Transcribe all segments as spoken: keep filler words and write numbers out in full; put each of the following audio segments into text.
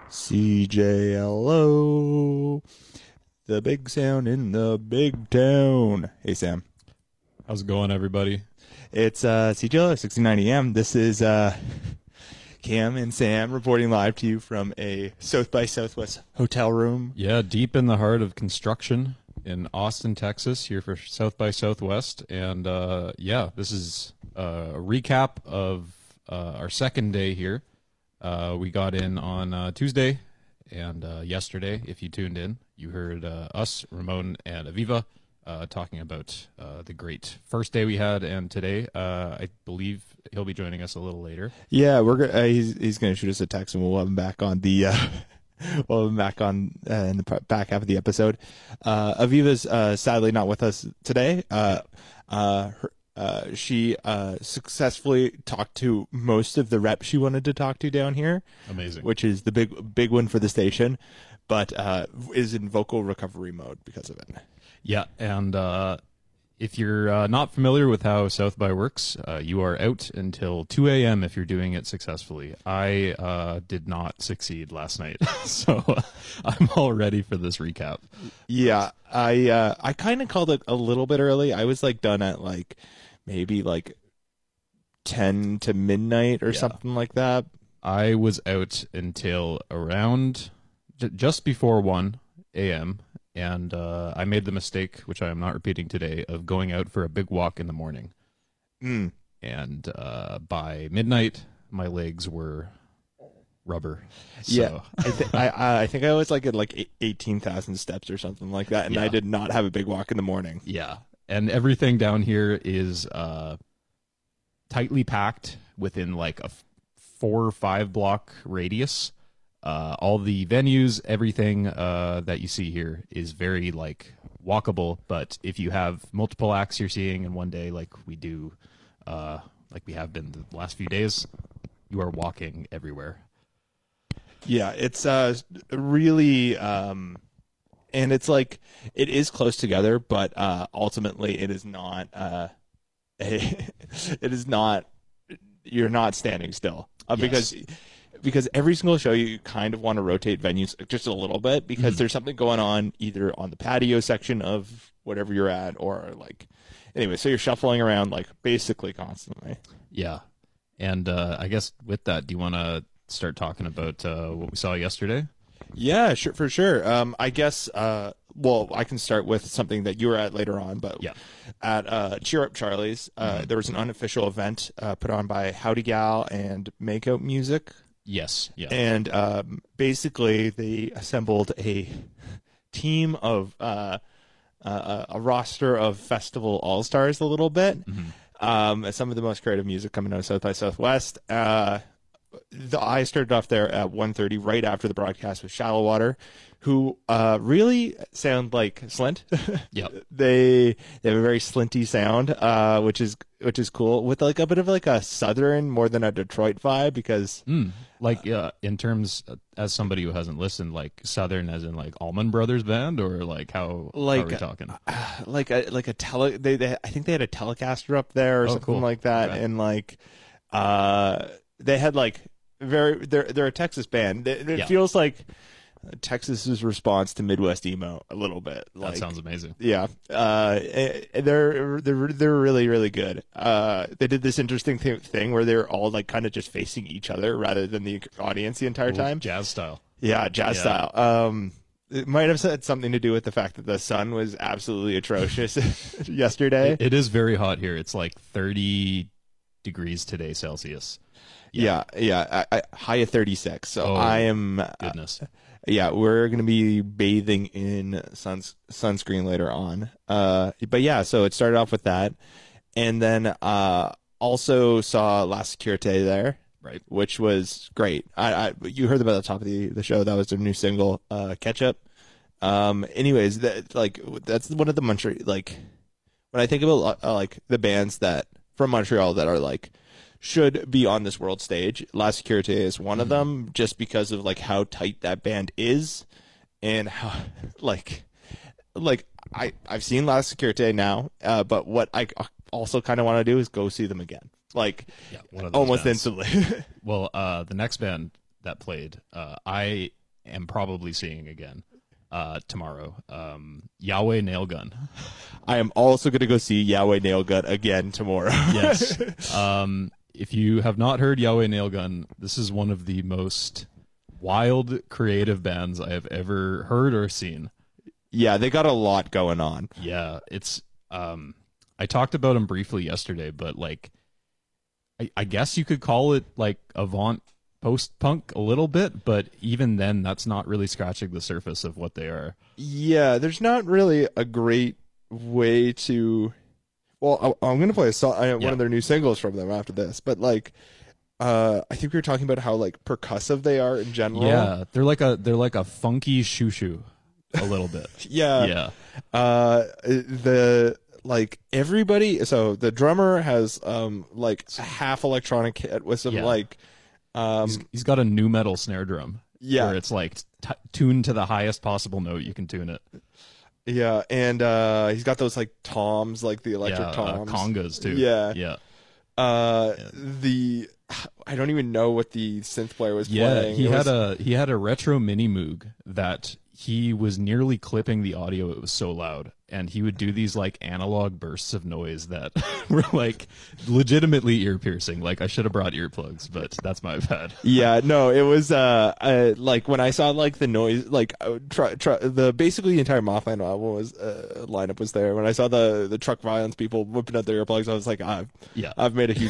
C J L O, the big sound in the big town. Hey, Sam. How's it going, everybody? It's uh, C J L O sixty ninety A M. This is uh, Cam and Sam reporting live to you from a South by Southwest hotel room. Yeah, deep in the heart of construction in Austin, Texas, here for South by Southwest. And uh, yeah, this is uh, a recap of uh, our second day here. Uh, we got in on uh, Tuesday, and uh, yesterday, if you tuned in, you heard uh, us, Ramon, and Aviva uh, talking about uh, the great first day we had. And today, uh, I believe he'll be joining us a little later. Yeah, we're go- uh, he's he's going to shoot us a text, and we'll have him back on the uh, we'll have him back on uh, in the p- back half of the episode. Uh, Aviva's uh, sadly not with us today. Uh, uh, her, Uh, she uh, successfully talked to most of the reps she wanted to talk to down here. Amazing. Which is the big big one for the station, but uh, is in vocal recovery mode because of it. Yeah, and uh, if you're uh, not familiar with how South by works, uh, you are out until two a m if you're doing it successfully. I uh, did not succeed last night, so uh, I'm all ready for this recap. Yeah, I uh, I kind of called it a little bit early. I was like done at like maybe like ten to midnight or Yeah. something like that. I was out until around j- just before one a m, and uh, I made the mistake, which I am not repeating today, of going out for a big walk in the morning. Mm. And uh, by midnight, my legs were rubber. So, Yeah, I, th- I I I think I was like at like eighteen thousand steps or something like that, and Yeah. I did not have a big walk in the morning. yeah. And everything down here is uh, tightly packed within like a f- four or five block radius. Uh, all the venues, everything uh, that you see here is very like walkable. But if you have multiple acts you're seeing in one day, like we do, uh, like we have been the last few days, you are walking everywhere. Yeah, it's uh really um and it's like it is close together, but uh ultimately it is not uh a, it is not you're not standing still. Uh, Yes. because because every single show you kind of want to rotate venues just a little bit because Mhm. there's something going on either on the patio section of whatever you're at or like anyway, so you're shuffling around like basically constantly. Yeah. And uh, I guess with that, do you want to start talking about uh, what we saw yesterday? Yeah, sure, for sure. Um, I guess. Uh, well, I can start with something that you were at later on, but Yeah. at uh, Cheer Up Charlie's, uh, Mhm. there was an unofficial event uh, put on by Howdy Gal and Makeout Music, Yes. Yeah. and um, basically they assembled a team of uh, uh, a roster of festival all stars, a little bit. Mhm. Um, some of the most creative music coming out of South by Southwest. Uh, the, I started off there at one thirty, right after the broadcast with Shallow Water, who uh, really sound like Slint. Yep. they they have a very slinty sound, uh, which is which is cool, with like a bit of like a southern more than a Detroit vibe, because Mm. Like, uh, in terms, uh, as somebody who hasn't listened, like Southern, as in like Allman Brothers Band, or like how, Like, how are we talking? like a like a tele they, they I think they had a Telecaster up there or Oh, something cool. like that, Okay. and like uh they had like very they're they're a Texas band. It, it Yeah. feels like Texas's response to Midwest emo a little bit. Like, That sounds amazing. yeah, uh, eh, they're they're they're really really good. Uh, they did this interesting th- thing where they're all like kind of just facing each other rather than the audience the entire Ooh, time. jazz style. Yeah, jazz Yeah. style. Um, it might have had something to do with the fact that the sun was absolutely atrocious yesterday. It, it is very hot here. It's like thirty degrees today Celsius. yeah, yeah, I, I, high of thirty-six. So Oh, I am. Uh, Goodness. yeah, we're gonna be bathing in suns sunscreen later on. Uh, but yeah, so it started off with that, and then uh, also saw La Securite there. Right. Which was great. I, I you heard about the top of the, the show. That was their new single, uh, Ketchup. Um, anyways, that like that's one of the Montreal, like when I think about uh, like the bands that from Montreal that are like should be on this world stage, La Securite is one of them, just because of like how tight that band is and how like like I I've seen La Securite now, uh, but what I also kind of want to do is go see them again. Like Yeah, one of those almost bands. instantly. Well, uh, the next band that played, uh, I am probably seeing again uh, tomorrow. Um, Yahweh Nailgun. I am also going to go see Yahweh Nailgun again tomorrow. Yes. Um, if you have not heard Yahweh Nailgun, this is one of the most wild, creative bands I have ever heard or seen. Yeah, they got a lot going on. Yeah, it's. Um, I talked about them briefly yesterday, but like, I, I guess you could call it like avant post-punk a little bit, but even then, that's not really scratching the surface of what they are. Yeah, there's not really a great way to. Well, I, I'm going to play a song, I, one Yeah. of their new singles from them after this, but like, uh, I think we were talking about how like percussive they are in general. Yeah, they're like a they're like a funky shoo shoo, a little bit. Yeah. Yeah, Uh, the like everybody. So the drummer has um like a half electronic kit with some Yeah. like um he's, he's got a new metal snare drum. Yeah. where it's like t- tuned to the highest possible note you can tune it. yeah, and uh he's got those like toms, like the electric yeah, toms. uh, congas too. Yeah. yeah, Uh, Yeah. the I don't even know what the synth player was yeah. playing. He It had was- a he had a retro mini Moog that he was nearly clipping the audio. It was so loud, and he would do these like analog bursts of noise that were like legitimately ear piercing. Like I should have brought earplugs, but that's my bad. Yeah, no, it was uh, uh like when I saw like the noise, like uh, try, try, the basically the entire Mothman album was uh, lineup was there. When I saw the the truck violence people whipping out their earplugs, I was like, I've Yeah. I've made a huge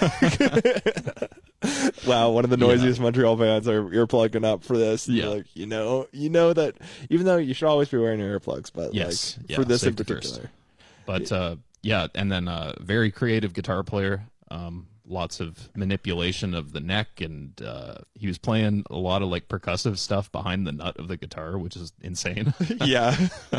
mistake. Wow, one of the noisiest Montreal bands are earplugging up for this. And Yeah. you're like, you know, you know that even though you should always be wearing your earplugs, but Yes, like yeah, for this in safety first. particular. But uh, yeah, and then uh, very creative guitar player. Um, lots of manipulation of the neck, and uh, he was playing a lot of like percussive stuff behind the nut of the guitar, which is insane. Yeah.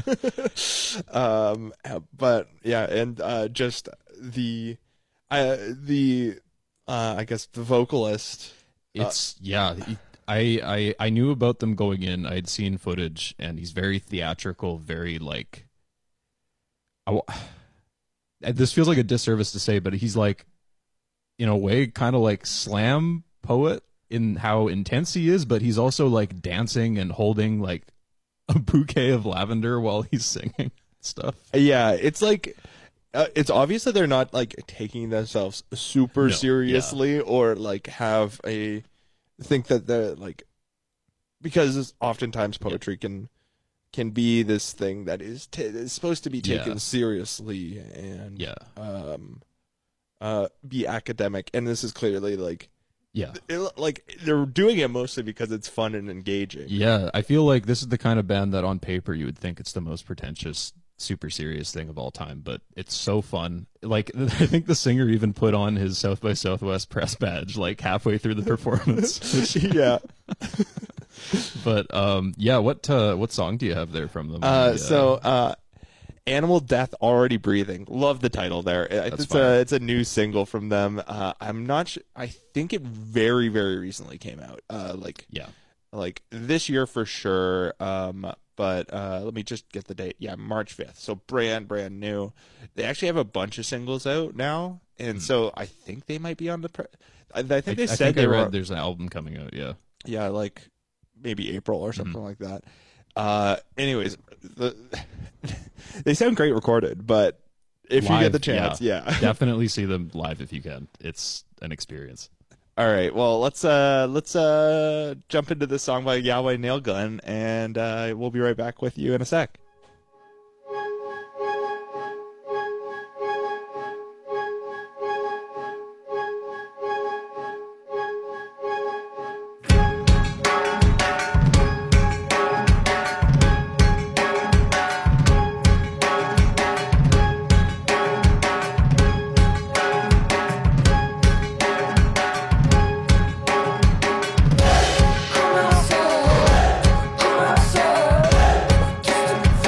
um, but yeah, and uh, just the, uh, the, uh, I guess the vocalist. It's yeah. he- I, I I knew about them going in. I'd seen footage, and he's very theatrical, very like. I, wa- this feels like a disservice to say, but he's like, in a way, kind of like slam poet in how intense he is, but he's also like dancing and holding like a bouquet of lavender while he's singing stuff. Yeah, it's like. Uh, it's obvious that they're not like taking themselves super No, seriously or like have a think that they're like because oftentimes poetry can can be this thing that is, t- is supposed to be taken Yeah. seriously and Yeah, um uh be academic, and this is clearly like yeah. it, like they're doing it mostly because it's fun and engaging. Yeah, I feel like this is the kind of band that on paper you would think it's the most pretentious, super serious thing of all time, but it's so fun. Like I think the singer even put on his South by Southwest press badge like halfway through the performance. which, Yeah. but um, yeah, what uh, what song do you have there from them? Uh, The, so uh, Animal Death Already Breathing. Love the title there. It- That's It's fire. a it's a new single from them. Uh, I'm not sure. I think it very very recently came out. Uh, like yeah, like this year for sure. Um, but uh, let me just get the date. Yeah, March fifth. So brand brand new. They actually have a bunch of singles out now, and so I think they might be on the. Pre- I, I think Hmm. I, they I said think they I were. read there's an album coming out. Yeah, Yeah, like maybe April or Mm-hmm. something like that. Uh, anyways, the, they sound great recorded, but if you get Live, the chance, yeah. definitely see them live if you can. It's an experience. All right, well let's uh let's uh jump into this song by Yahweh Nailgun, and uh, we'll be right back with you in a sec. I'm outside, I'm outside, just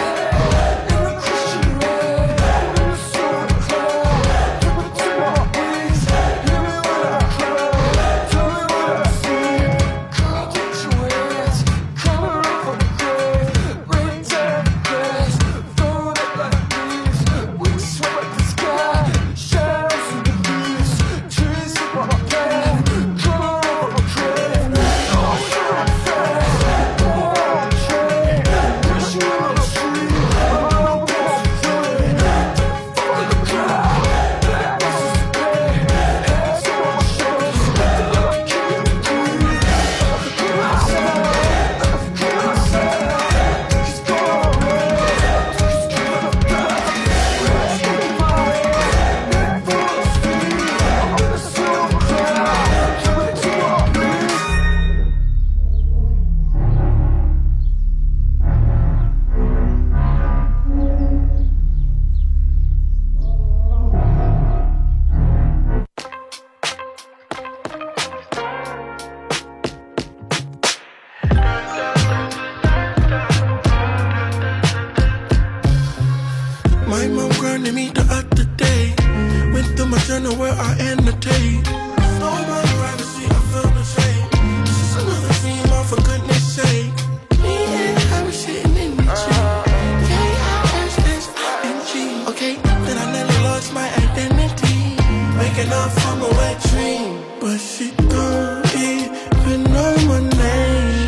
reminded me the other day. Went through my journal where I annotate. No my privacy, I feel the same. This is another dream, oh, for goodness sake. Me and I was sitting in the tree. K I S S I N G. Okay, then I nearly lost my identity. Waking up from a wet dream. But she don't even know my name.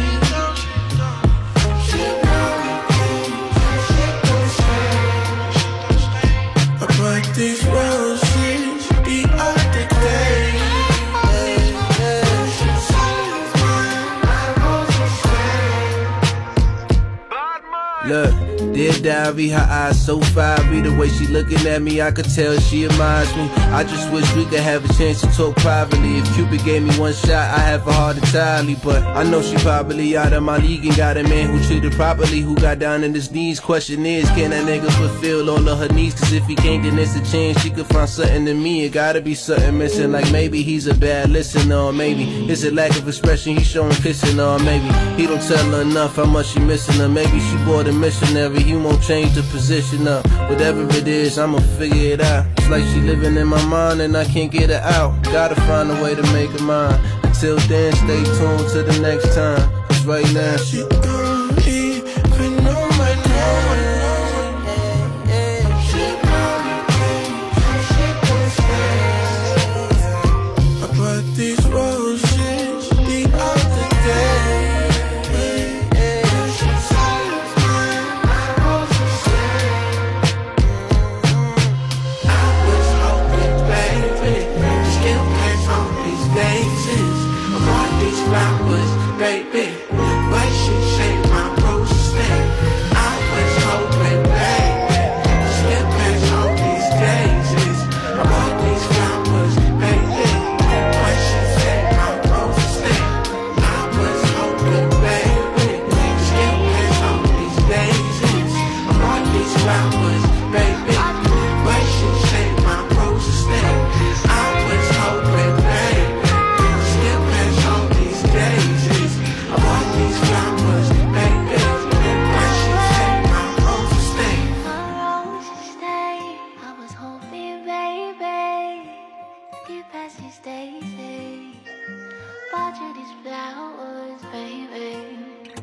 But these roses, the other day. Look, dear diary, her eyes so fiery. The way she looking at me, I could tell she admires me. I just wish we could have a chance to talk privately. If Cupid gave me one shot, I have a heart entirely. But I know she probably out of my league and got a man who treated properly, who got down on his knees. Question is, can that nigga fulfill all of her needs? Cause if he can't, then there's a chance she could find something in me. It gotta be something missing, like maybe he's a bad listener, or maybe it's a lack of expression he's showing kissing, or maybe he don't tell her enough how much she missing her. Maybe she bought a missionary, he won't change the position up. Whatever it is, I'ma figure it out. It's like she living in my mind and I can't get her out. Gotta find a way to make her mine. Until then, stay tuned to the next time. Cause right now she don't even know my name. She I brought these roses the other day. Flowers, baby, why she say my rose stay? I was hoping, baby, to skip past all these daisies. I bought these flowers, baby, why she say my rose stay? I was hoping, baby, to skip past all these daisies. I bought these flowers, baby, why she say my rose stay? I was hoping, baby, to skip past all these daisies. I bought these flowers, baby. Why she say my roses stay? My roses stay. I was hoping, baby, get past these daisies. Bought you these flowers, baby.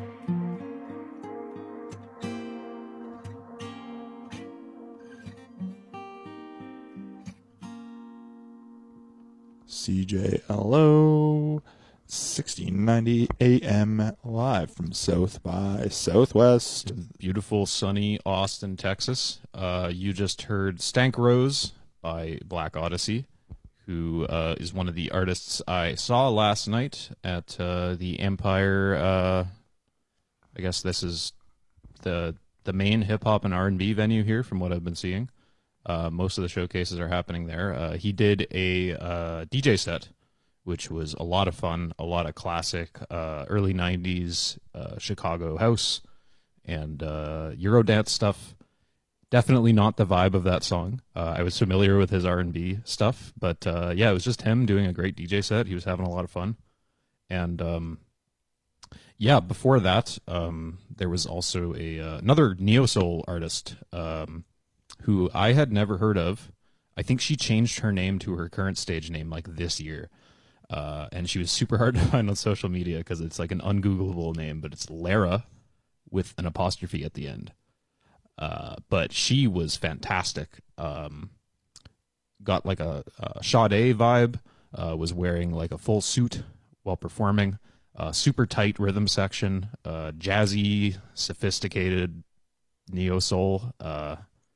C J L O sixteen ninety A M live from South by Southwest. Beautiful, sunny Austin, Texas. Uh, you just heard Stank Rose by Black Odyssey, who uh, is one of the artists I saw last night at uh, the Empire. Uh, I guess this is the the main hip hop and R and B venue here, from what I've been seeing. Uh, most of the showcases are happening there. Uh, he did a uh, D J set, which was a lot of fun, a lot of classic uh, early nineties uh, Chicago house and uh, Eurodance stuff. Definitely not the vibe of that song. Uh, I was familiar with his R and B stuff, but uh, yeah, it was just him doing a great D J set. He was having a lot of fun. And um, yeah, before that, um, there was also a uh, another neo-soul artist um, who I had never heard of. I think she changed her name to her current stage name like this year. Uh, and she was super hard to find on social media because it's like an ungoogleable name, but it's Lara with an apostrophe at the end. Uh, but she was fantastic. Um, got like a, a Sade vibe, uh, was wearing like a full suit while performing, uh, super tight rhythm section, uh, jazzy, sophisticated neo soul. Uh,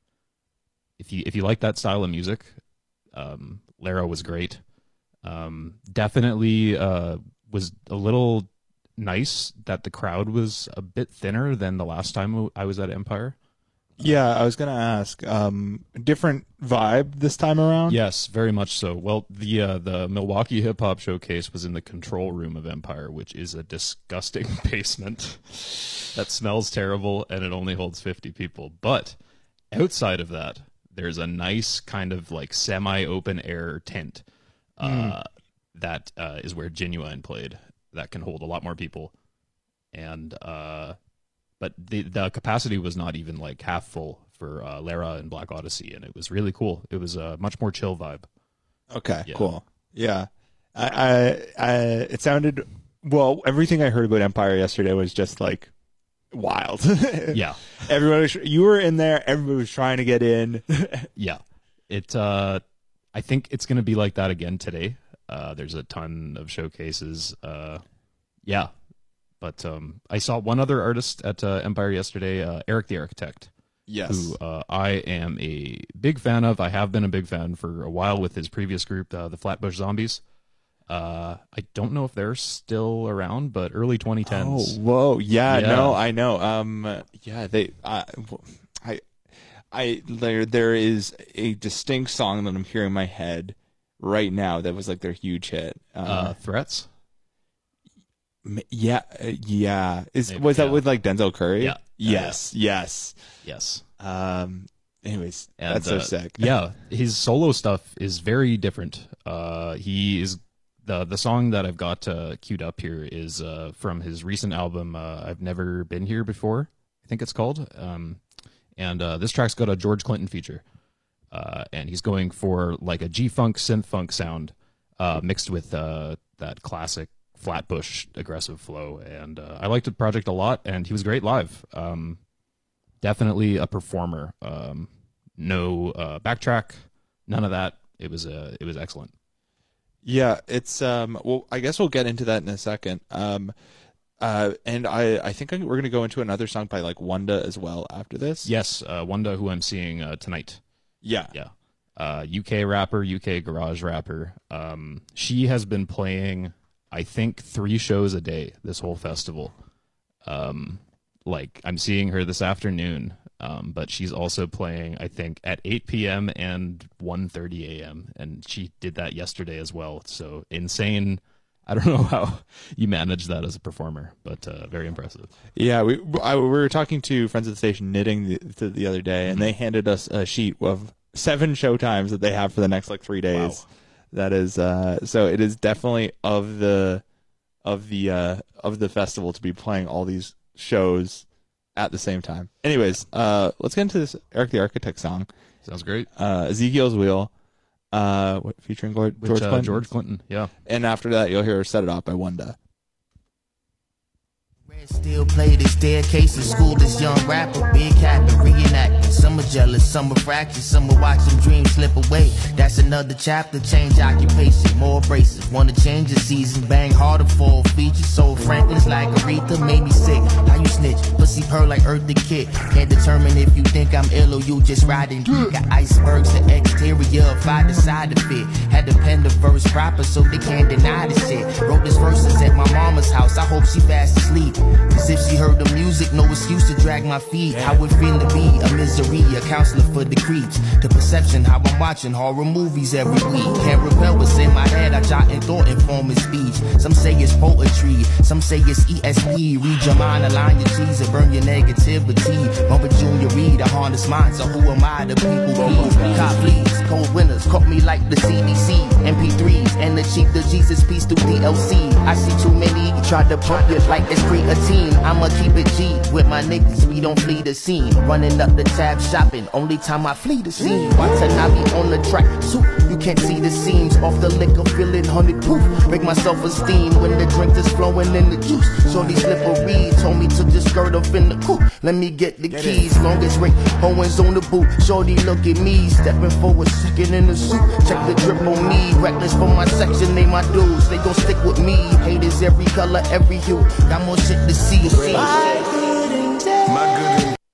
if you, if you like that style of music, um, Lara was great. Um, definitely uh, was a little nice that the crowd was a bit thinner than the last time I was at Empire. Yeah, I was gonna ask. Um, different vibe this time around. Yes, very much so. Well, the uh, the Milwaukee Hip Hop Showcase was in the control room of Empire, which is a disgusting basement that smells terrible, and it only holds fifty people. But outside of that, there's a nice kind of like semi-open air tent. Uh, mm. That uh, is where Genuine played. That can hold a lot more people, and uh, but the the capacity was not even like half full for uh, Lara and Black Odyssey, and it was really cool. It was a much more chill vibe. Okay, Yeah. cool. Yeah, I, I, I, it sounded well. Everything I heard about Empire yesterday was just like wild. Yeah, everyone, was, you were in there. Everybody was trying to get in. yeah. It. Uh, I think it's going to be like that again today. Uh, there's a ton of showcases. Uh, yeah, but um, I saw one other artist at uh, Empire yesterday, uh, Eric the Architect. Yes, who uh, I am a big fan of. I have been a big fan for a while with his previous group, uh, the Flatbush Zombies. Uh, I don't know if they're still around, but early twenty tens. Oh, whoa, yeah, Yeah. no, I know. Um, yeah, they, I, I, I, there, there is a distinct song that I'm hearing in my head right now that was like their huge hit. Uh, Uh, Threats? m- yeah, uh, yeah. Is Maybe, was that yeah. with like Denzel Curry? Yeah. Yes, yes. Yes. Um. Anyways, And, that's so uh, sick. Yeah, his solo stuff is very different. Uh, he is the the song that I've got uh, queued up here is uh, from his recent album. Uh, I've never been here before. I think it's called. Um, and uh, this track's got a George Clinton feature, uh, and he's going for like a G funk synth funk sound uh, mixed with uh, that classic Flatbush aggressive flow. And uh, I liked the project a lot, and he was great live. Um, definitely a performer. Um, no uh, backtrack, none of that. It was uh, it was excellent. Yeah, it's um. Well, I guess we'll get into that in a second. Um, uh, and I I think we're gonna go into another song by like Wanda as well after this. Yes, uh, Wanda, who I'm seeing uh, tonight. Yeah. Yeah, uh, U K rapper, U K garage rapper. Um, she has been playing, I think, three shows a day this whole festival. Um, like I'm seeing her this afternoon. Um, but she's also playing, I think, at eight p.m. and one thirty a.m. And she did that yesterday as well. So insane. I don't know how you manage that as a performer, but uh, very impressive. Yeah, we I, we were talking to friends of the station knitting the, the, the other day, and they handed us a sheet of seven show times that they have for the next like three days. Wow. That is uh, so it is definitely of the of the uh, of the festival to be playing all these shows at the same time. Anyways, uh, let's get into this Eric the Architect song. Sounds great. Uh, Ezekiel's Wheel, uh, what, featuring George, Which, George uh, Clinton. George Clinton, yeah. And after that, you'll hear Set It Off by Wanda. Still play the staircase in school, this young rapper, big cap and reenacting. Some are jealous, some are fractious, some are watching dreams slip away. That's another chapter, change occupation, more abrasive. Wanna change the season, bang harder, full features. So Franklin's like Aretha, made me sick. How you snitch? Pussy purr like Earth the Kid. Can't determine if you think I'm ill or you just riding. Got icebergs, the exterior, if I decide to fit. Had to pen the verse proper so they can't deny the shit. Wrote this verses at my mama's house, I hope she fast asleep. Cause if she heard the music, no excuse to drag my feet. How it feel to be a misery, a counselor for the creeps. The perception, how I'm watching horror movies every week. Can't repel what's in my head, I jot and thought informing speech. Some say it's poetry, some say it's E S P. Read your mind, align your cheese, and burn your negativity. Bumper Junior Reed, a harness mind, so who am I? The people please. Cop please, cold winners, caught me like the C D C. M P threes, and the cheap, the Jesus piece through D L C. I see too many, try to pump it like it's creatine. I'ma keep it G with my niggas, we don't flee the scene. Running up the tab shopping, only time I flee the scene. Watanabe on the track, soup, you can't see the seams. Off the liquor, feeling hundred proof. Break my self-esteem when the drink is flowing in the juice. Shorty slippery, told me to just skirt up in the coupe. Let me get the get keys, it. Long as Rick Owens on the boot. Shorty look at me, stepping forward, second in the suit. Check the drip on me, reckless for my section, they my dudes. They gon' stick with me, haters every color, every hue. Got more shit to see. My good My good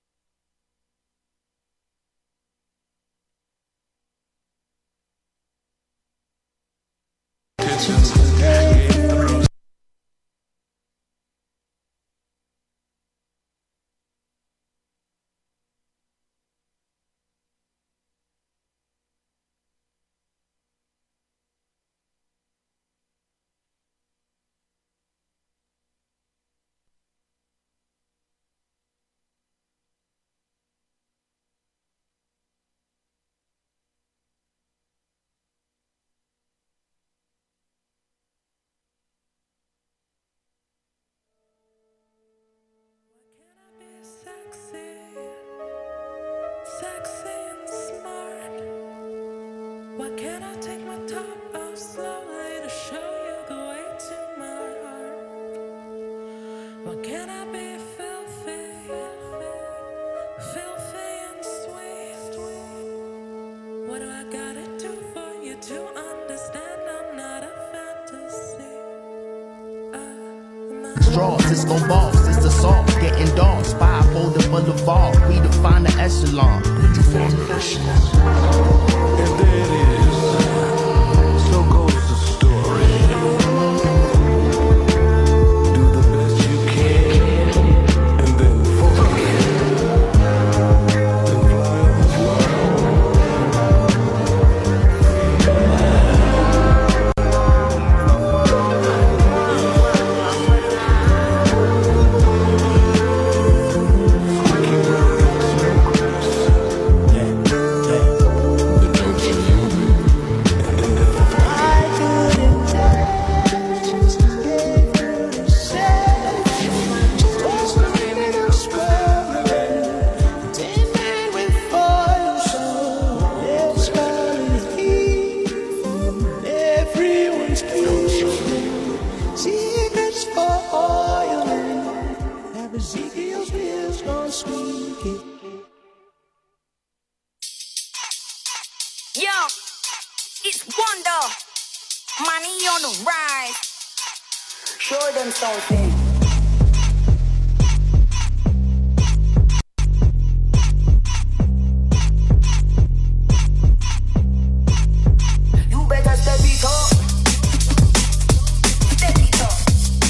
straws. Cisco balls, it's the salt, getting dogs. Spy folding boulevard, we define the echelon. Define the echelon. And there it is. So goes the story. Do the best you can, and then forget. Then fly on fly. Yo, it's Wonder. Money on the rise. Show them something. You better step it up. Step it up.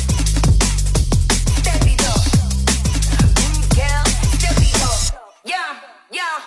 Step it up. Good girl, step it up. Yeah, yeah.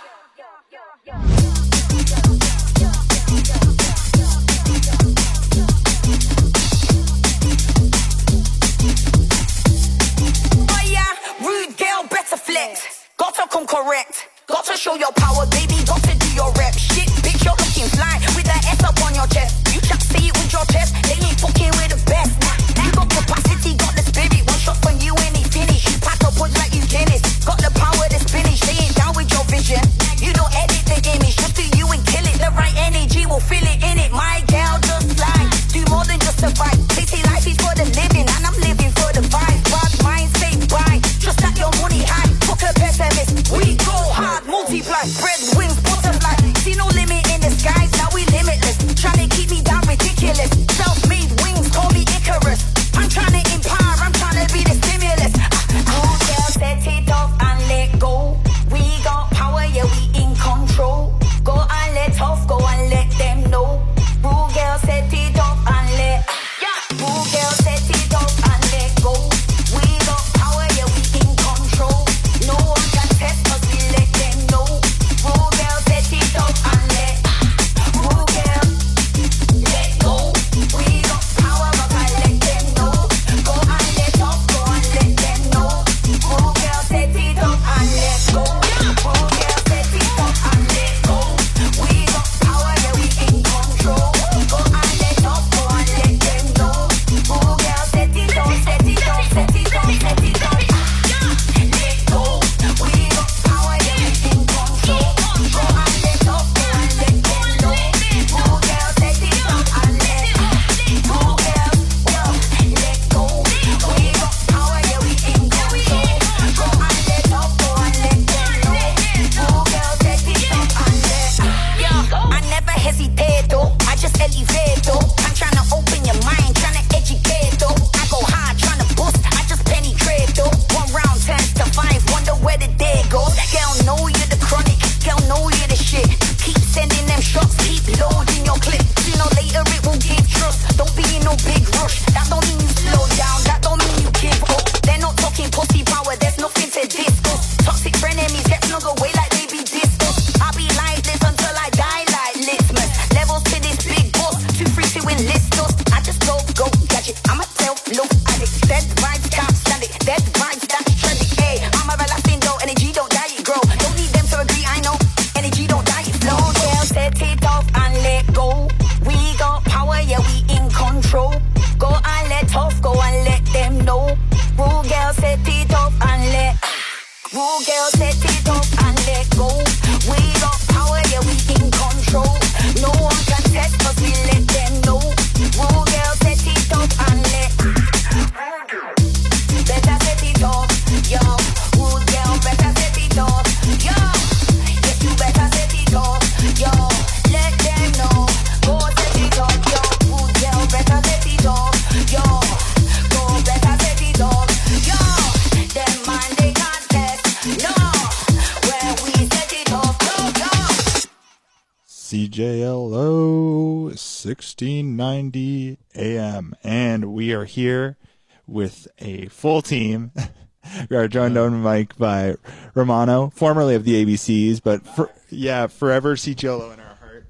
Gotta come correct. Gotta show your power, baby. Gotta do your rep. Shit, bitch, you're looking fly with that S up on your chest. You can't say it with your chest. They ain't fucking with the best. You got capacity, got the spirit. One shot from you and he finish. You pack a punch like you tennis. Got the power to finish. They ain't down with your vision. You don't edit the image. Just do you and kill it. The right energy will feel it in it. My gal just fly. Do more than just survive. They say life is for the living, and I'm living for the vibe. Bad mind, stay right. Just like your money high. Fuck a pessimist. We go hard, multiply. Bread wings, butterfly. See no limit in the skies. Now we limitless. Trying to keep me down, ridiculous. Self-made wings, call me Icarus. I'm trying to empower. I'm trying to be the stimulus. Good girl, set it off and let go. We got power, yeah, we in control. Go and let off, go and let them know. Rude girl, set it off and let. Rude girl, set it off and let go. We got power, yeah, we in control. No one can test us, we let them know. Rude girl, set it off and let. Rude girl, let go. We got power, but I let them know. Go and let off, go and let them know. Rude girl, set it off and let go. Rude girl, set it off and let go. We got power, yeah, we in control. Go and let off, go and let them know. Rude girl, set it off, set it off, set it off, set it off. Let go. We got power, yeah, we in control. Go and let off, go and let them know. Rude girl, set it off and let. Rude girl, yo, let go. We got power, yeah, we in control. Go and let off, go and let them know. Rude girl, set it off and let. Yo, I never hesitate though. I just elevate though. I'm trying to open your mind, trying to educate though. I go hard, trying to boost. I just penetrate though. One round, ten to five. Wonder where the day goes. Girl, know you're the chronic. Girl, know you're the shit. Keep sending them shots. Keep loading your clip. Sooner or later it will give trust. Don't be in no big rush. That don't mean you slow down. That don't mean you give up. They're not talking pussy power. There's nothing to discuss. Toxic frenemies get snug away like they be discussed. I'll be like this until I die like litmus. Levels to this big boss. Too free to enlist us. I just go, go, gadget. I'm a self-look addict. Dead vibes can't stand it. Dead vibes that's trendy. Hey, I'm everlasting though. Energy don't die, it grow. Don't need them to agree, I know. Energy don't die, it flow. Girl, set it off and let go. We got power, yeah, we in control. Go and let off, go and let them know. Rude girl, set it off and let. Rude girl, set it off and let go. We got power, yeah, we in control. No one can test us, we let them know. Rude girl, set it off and let. Better set it off, yo. Rude girl, better set it off, yo. Yes, you better set it off, yo. Let them know. Go set it off, yo. Rude girl, better set it off, yo. Go better set it off. C J L O sixteen ninety A M, and we are here with a full team. We are joined on mic by Romano, formerly of the A B Cs, but for, yeah, forever C J L O in our heart.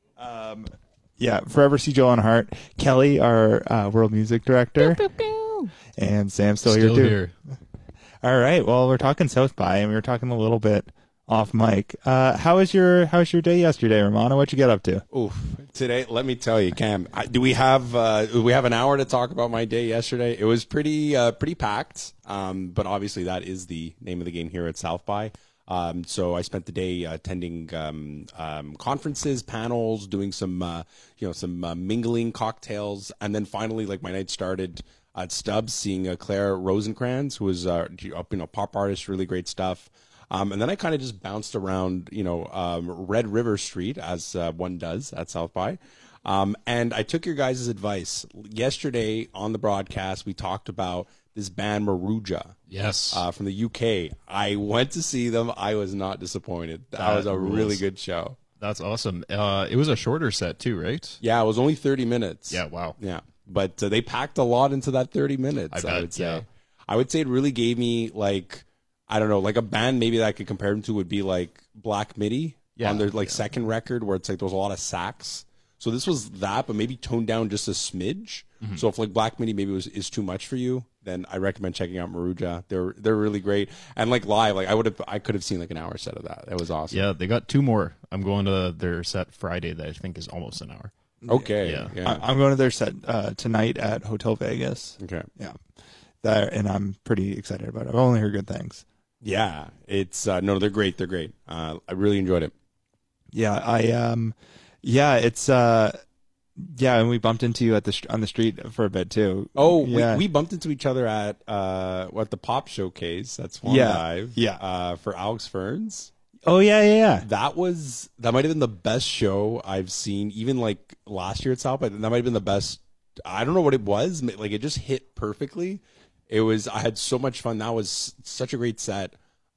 Um, yeah, forever C J L O in our heart. Kelly, our uh, world music director, pew, pew, pew. And Sam's still, Still here too. here. All right. Well, we're talking South by, and we were talking a little bit off mic. Uh, how was your How was your day yesterday, Romano? What'd you get up to? Oof. Today, let me tell you, Cam. I, do we have uh, do we have an hour to talk about my day yesterday? It was pretty uh, pretty packed, um, but obviously that is the name of the game here at South by. Um, so I spent the day uh, attending um, um, conferences, panels, doing some uh, you know some uh, mingling, cocktails, and then finally, like my night started at Stubbs, seeing uh, Claire Rosencrantz, who was uh, you know pop artist, really great stuff. Um, and then I kind of just bounced around, you know, um, Red River Street, as uh, one does at South by. Um, and I took your guys' advice. Yesterday on the broadcast, we talked about this band Maruja. Yes. Uh, from the U K. I went to see them. I was not disappointed. That, that was a rules. really good show. That's awesome. Uh, it was a shorter set too, right? Yeah, it was only thirty minutes. Yeah, wow. Yeah. But uh, they packed a lot into that thirty minutes, I, bet, I would say. Yeah. I would say it really gave me, like, I don't know, like a band maybe that I could compare them to would be like Black Midi yeah, on their like yeah. second record, where it's like there was a lot of sax. So this was that, but maybe toned down just a smidge. Mm-hmm. So if like Black Midi maybe was is too much for you, then I recommend checking out Maruja. They're they're really great, and like live, like I would have I could have seen like an hour set of that. That was awesome. Yeah, they got two more. I'm going to their set Friday that I think is almost an hour. Okay. Yeah, yeah. I, I'm going to their set uh, tonight at Hotel Vegas. Okay. Yeah, that, and I'm pretty excited about it. I've only heard good things. Yeah, it's uh, no, they're great. They're great. Uh, I really enjoyed it. Yeah, I um, yeah, it's uh, yeah, and we bumped into you at the on the street for a bit too. Oh, yeah. we, we bumped into each other at uh, what the Pop Showcase. That's one yeah, dive. yeah, uh, for Alex Ferns. Oh yeah, yeah, yeah. That was that might have been the best show I've seen, even like last year at South by. That might have been the best. I don't know what it was. Like it just hit perfectly. It was. I had so much fun. That was such a great set.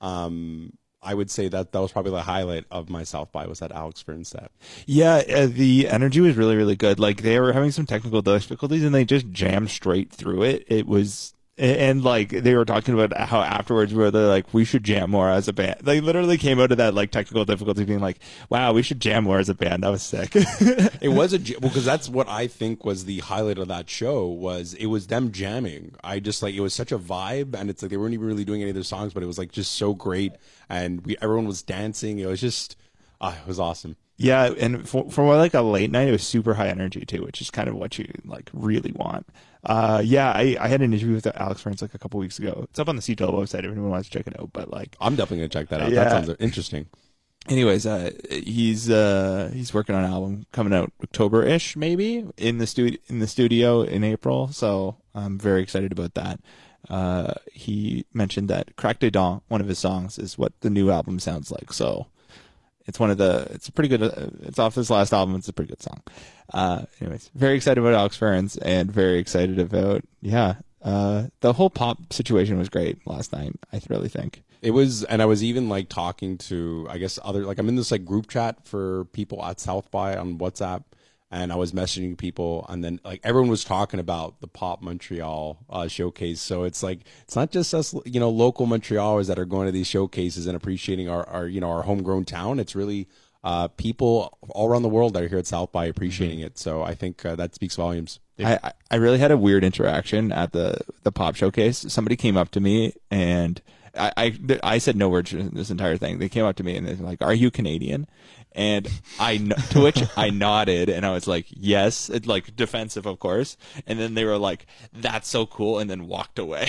Um, I would say that that was probably the highlight of my South by, was that Alex Ferns set. Yeah, uh, the energy was really, really good. Like they were having some technical difficulties, and they just jammed straight through it. It was, and like they were talking about how afterwards, where they're like, we should jam more as a band. They literally came out of that like technical difficulty being like, wow, we should jam more as a band. That was sick. It was a well, because that's what I think was the highlight of that show. Was it was them jamming. I just like it was such a vibe, and it's like they weren't even really doing any of their songs, but it was like just so great, and we everyone was dancing. It was just, ah, it was awesome. Yeah, and for for like a late night, it was super high energy too, which is kind of what you like really want. Uh, yeah, I, I had an interview with Alex Ferns like a couple weeks ago. It's up on the C T L website if anyone wants to check it out. But like, I'm definitely gonna check that out. Yeah. That sounds interesting. Anyways, uh, he's uh he's working on an album coming out October-ish, maybe in the studio in the studio in April. So I'm very excited about that. Uh, he mentioned that Crack des Dents, one of his songs, is what the new album sounds like. So. It's one of the, it's a pretty good, uh, it's off this last album. It's a pretty good song. Uh, anyways, very excited about Alex Ferns and very excited about, yeah, uh, the whole pop situation was great last night, I really think. It was, and I was even like talking to, I guess, other, like I'm in this like group chat for people at South by on WhatsApp, and I was messaging people, and then like everyone was talking about the Pop Montreal uh, showcase. So it's like, it's not just us, you know, local Montrealers that are going to these showcases and appreciating our, our you know, our homegrown town. It's really uh, people all around the world that are here at South by appreciating mm-hmm. it. So I think uh, that speaks volumes. I, I really had a weird interaction at the, the Pop Showcase. Somebody came up to me, and I, I, I said no words in this entire thing. They came up to me and they're like, "Are you Canadian?" And I, to which I nodded, and I was like, "Yes," it, like defensive, of course. And then they were like, "That's so cool," and then walked away.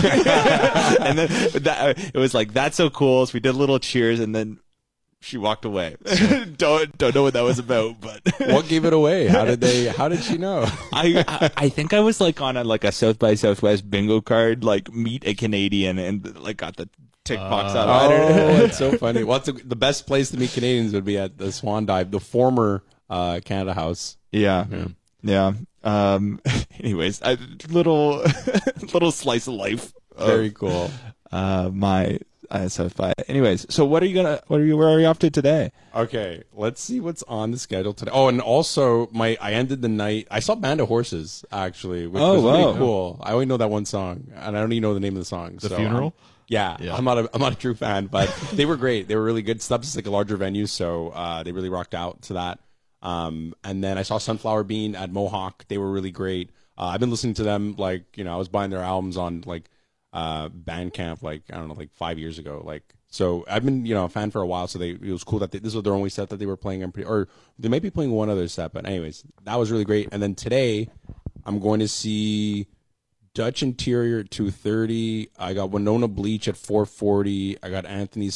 And then that, it was like, "That's so cool." So we did a little cheers, and then she walked away. don't don't know what that was about, but what gave it away? How did they? How did she know? I, I I think I was like on a like a South by Southwest bingo card, like meet a Canadian, and like got the tick box Uh, out of it. Oh, it's so funny. Well, it's a, the best place to meet Canadians would be at the Swan Dive, the former uh, Canada House. Yeah, Yeah. yeah. Um. Anyways, a little little slice of life. of, Very cool. Uh, my uh, South by. Anyways, so what are you gonna? What are you? Where are you off to today? Okay, let's see what's on the schedule today. Oh, and also my I ended the night. I saw Band of Horses actually, which Oh, was wow. pretty cool. I only know that one song, and I don't even know the name of the song. The so Funeral? I'm- yeah, Yeah. I'm not a I'm not a true fan, but they were great. They were really good. Stubbs is like a larger venue, so uh, they really rocked out to that. Um, and then I saw Sunflower Bean at Mohawk. They were really great. Uh, I've been listening to them like you know I was buying their albums on like uh, Bandcamp like I don't know like five years ago. Like so I've been you know a fan for a while. So they it was cool that they, this was their only set that they were playing. I'm pretty, or they might be playing one other set, but anyways, that was really great. And then today I'm going to see Dutch Interior at two thirty. I got Winona Bleach at four forty. I got Anthony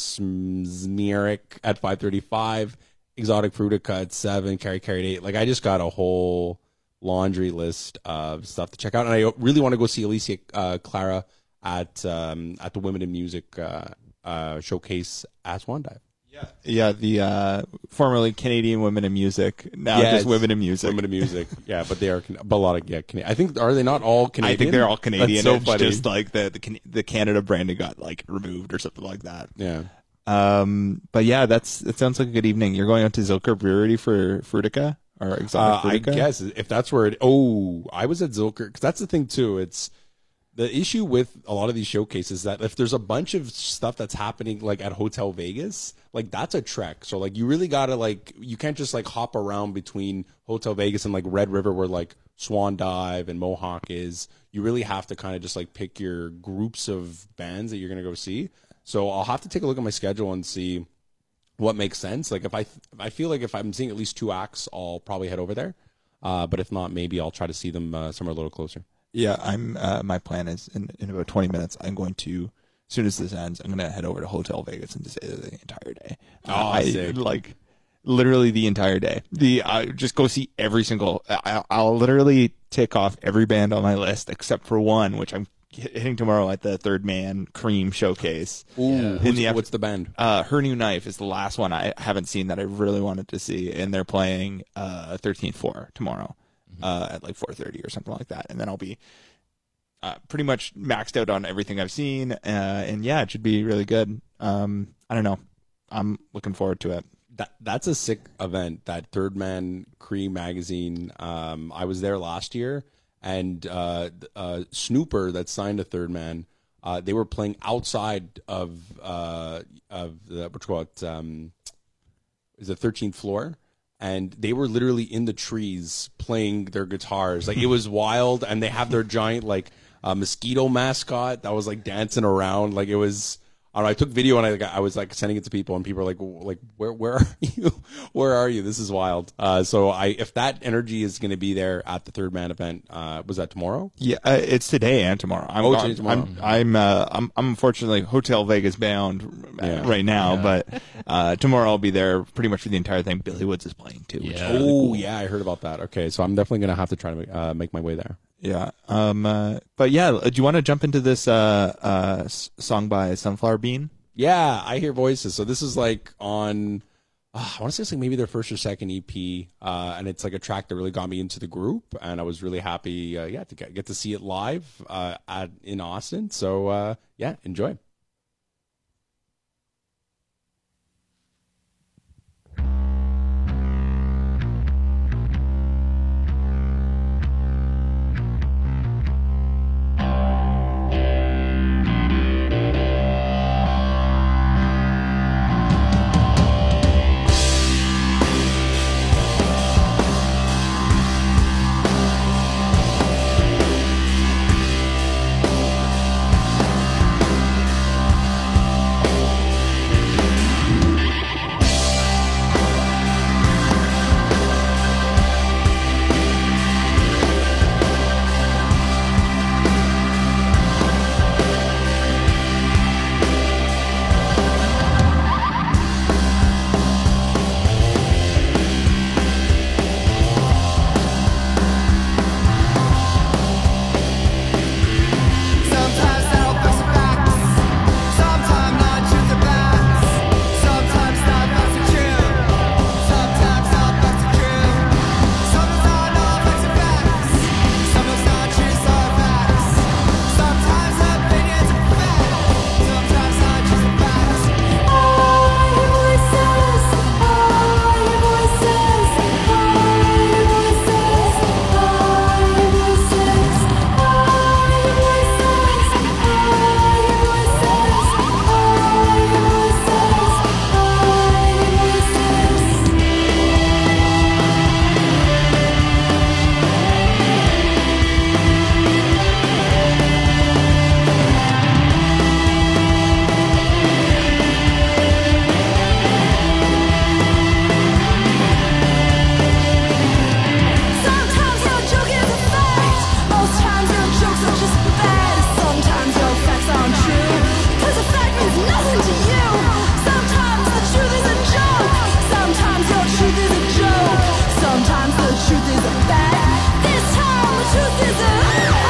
Smierek at five thirty-five. Exotic Frutica at seven. Carry Carry at eight. Like, I just got a whole laundry list of stuff to check out. And I really want to go see Alicia uh, Clara at um, at the Women in Music uh, uh, showcase at Swan Dive. Yeah, the uh, formerly Canadian Women in Music, now Yeah, just it's Women in Music. Women in Music. Yeah, but they are, Can- but a lot of, yeah, Canadian. I think, are they not all Canadian? I think they're all Canadian. That's so it's funny. just like the, the Can- the Canada branding got like removed or something like that. Yeah. Um, but yeah, that's it. Sounds like a good evening. You're going out to Zilker Brewery for Frutica or Uh, Exotic I Frutica? guess if that's where it. Oh, I was at Zilker because that's the thing too. It's the issue with a lot of these showcases that if there's a bunch of stuff that's happening like at Hotel Vegas, like that's a trek. So like you really gotta like you can't just like hop around between Hotel Vegas and like Red River where like Swan Dive and Mohawk is. You really have to kind of just like pick your groups of bands that you're gonna go see. So I'll have to take a look at my schedule and see what makes sense. Like if I if I feel like if I'm seeing at least two acts, I'll probably head over there. Uh, but if not, maybe I'll try to see them uh, somewhere a little closer. Yeah, I'm. Uh, my plan is in, in about twenty minutes. I'm going to, as soon as this ends, I'm going to head over to Hotel Vegas and just stay there the entire day. Oh, I, sick. like literally the entire day. The I just go see every single. I, I'll literally tick off every band on my list except for one, which I'm hitting tomorrow at the Third Man Cream Showcase. Ooh, In who's- the ep- what's the band? Uh, Her New Knife is the last one I haven't seen that I really wanted to see, and they're playing uh thirteenth Floor tomorrow, uh, at like four thirty or something like that, and then I'll be uh, pretty much maxed out on everything I've seen, uh, and yeah, it should be really good. Um, I don't know, I'm looking forward to it. That that's a sick event. That Third Man Cream magazine. Um, I was there last year, and uh, uh, Snooper that signed to Third Man. Uh, they were playing outside of uh, of the what's called um, is the thirteenth floor, and they were literally in the trees playing their guitars. Like it was wild, and they have their giant like uh, mosquito mascot that was like dancing around. Like it was. I don't know, I took video and I, like, I was like sending it to people, and people were like, "Like, where, where are you? Where are you? This is wild." Uh, so I, if that energy is going to be there at the Third Man event, uh, was that tomorrow? Yeah, uh, it's today and tomorrow. I'm, Oh, gone- today's tomorrow. I'm, I'm, uh, I'm, I'm unfortunately Hotel Vegas bound uh, Yeah. right now, but uh, tomorrow I'll be there pretty much for the entire thing. Billy Woods is playing too. Which is Yeah. really Oh, cool. yeah, I heard about that. Okay, so I'm definitely going to have to try to make, uh, make my way there. Yeah. Um. Uh, but yeah, do you want to jump into this uh, uh, s- song by Sunflower Bean? Yeah, I hear voices. So this is like on, uh, I want to say it's like maybe their first or second E P, uh, and it's like a track that really got me into the group, and I was really happy, uh, yeah, to get, get to see it live uh, at in Austin. So uh, yeah, enjoy. Thank lie to you. Sometimes the truth is a joke. Sometimes your truth is a joke. Sometimes the truth is a fact. This time the truth is a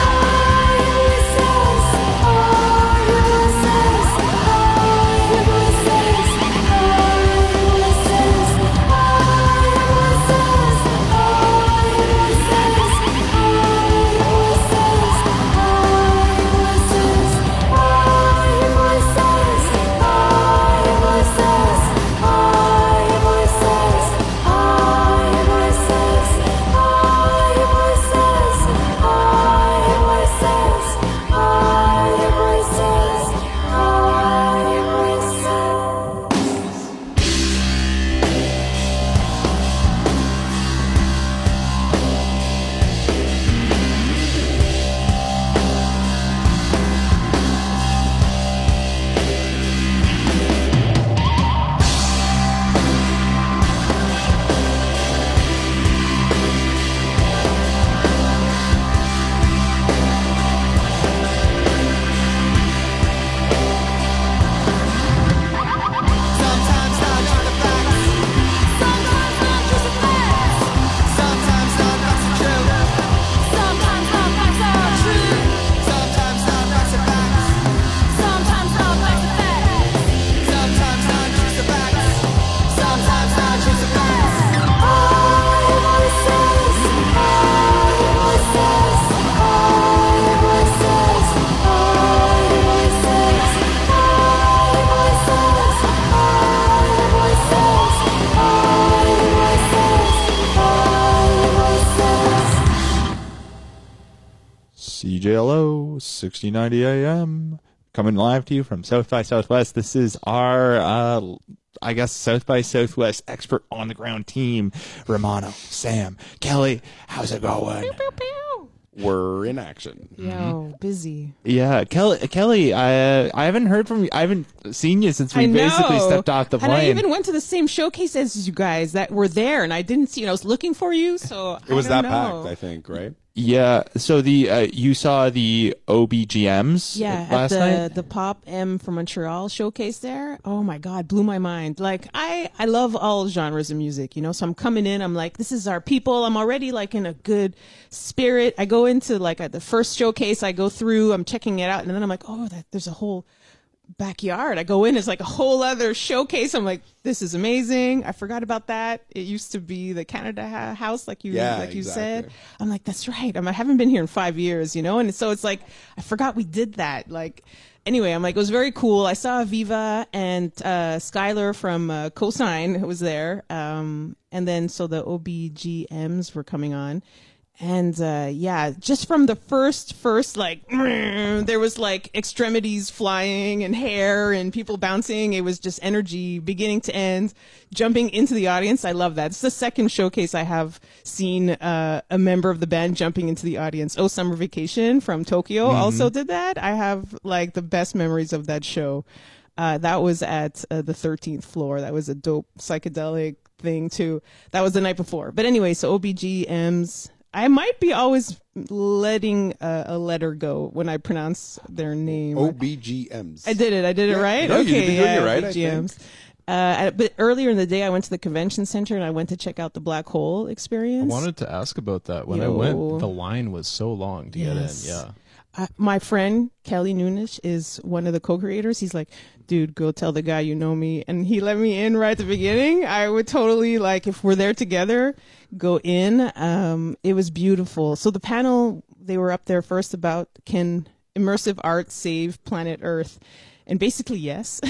C J L O sixty ninety A M coming live to you from South by Southwest. This is our, uh, I guess, South by Southwest expert on the ground team. Romano, Sam, Kelly, how's it going? Pew, pew, pew. We're in action. Yo, busy. Yeah, Kelly, Kelly, I uh, I haven't heard from you. I haven't seen you since we I know. basically stepped off the And I plane. even went to the same showcase as you guys that were there, and I didn't see you. I was looking for you, so It was I that don't packed, know. I think, right? Yeah, so the uh, you saw the O B G Ms Yeah, last at the night? the Pop M from Montreal showcase there. Oh my God, blew my mind. Like I I love all genres of music, you know. So I'm coming in, I'm like, this is our people. I'm already like in a good spirit. I go into like at the first showcase, I go through, I'm checking it out, and then I'm like, oh, that, there's a whole backyard. I go in, it's like a whole other showcase. I'm like, this is amazing. I forgot about that. It used to be the Canada ha- House, like you Yeah, like you exactly. said. I'm like, that's right. I'm, I haven't been here in five years, you know? And so it's like, I forgot we did that. Like, anyway, I'm like, it was very cool. I saw Aviva and uh, Skylar from uh, Cosign was there. Um, and then so the O B G Ms were coming on. And uh, yeah, just from the first, first, like, there was like extremities flying and hair and people bouncing. It was just energy beginning to end, jumping into the audience. I love that. It's the second showcase I have seen uh, a member of the band jumping into the audience. Oh, Summer Vacation from Tokyo also did that. I have like the best memories of that show. Uh, that was at uh, the thirteenth floor. That was a dope psychedelic thing too. That was the night before. But anyway, so O B G Ms. I might be always letting uh, a letter go when I pronounce their name. O B G Ms. I did it. I did it Yeah. right. No, you've okay, been doing yeah, it right, O B G I Ms. Uh, but earlier in the day, I went to the convention center and I went to check out the Black Hole I Experience. wanted to ask about that. When I Yo. went, the line was so long to Yes. get in. Yeah. Uh, my friend Kelly Nunes is one of the co-creators. He's like, dude, go tell the guy you know me. And he let me in right at the beginning. I would totally, like, if we're there together, go in. Um, it was beautiful. So the panel, they were up there first about can immersive art save planet Earth? And basically, yes.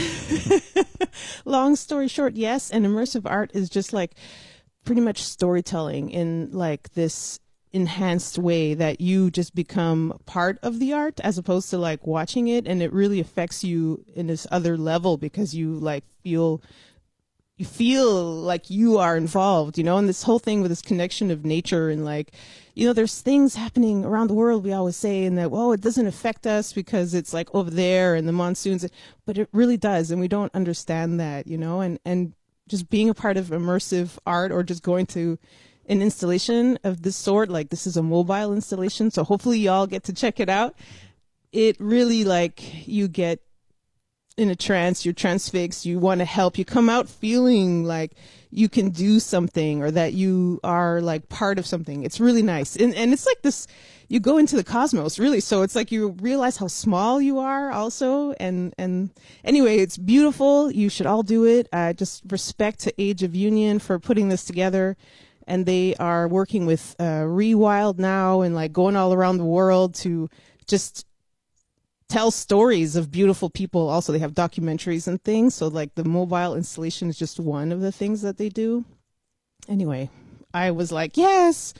Long story short, yes. And immersive art is just like pretty much storytelling in like this enhanced way that you just become part of the art as opposed to like watching it, and it really affects you in this other level because you like feel you feel like you are involved, you know, and this whole thing with this connection of nature and like, you know, there's things happening around the world, we always say, and that, well, it doesn't affect us because it's like over there and the monsoons, but it really does. And we don't understand that, you know, and, and just being a part of immersive art or just going to an installation of this sort, like this is a mobile installation, so hopefully y'all get to check it out. It really, like, you get in a trance, you're transfixed, you want to help, you come out feeling like you can do something or that you are like part of something. It's really nice. And and it's like this, you go into the cosmos, really. So it's like you realize how small you are also. And, and anyway, it's beautiful. You should all do it. Uh, just respect to Age of Union for putting this together. And they are working with uh, Rewild now and like going all around the world to just tell stories of beautiful people. Also, they have documentaries and things. So like the mobile installation is just one of the things that they do. Anyway, I was like, yes,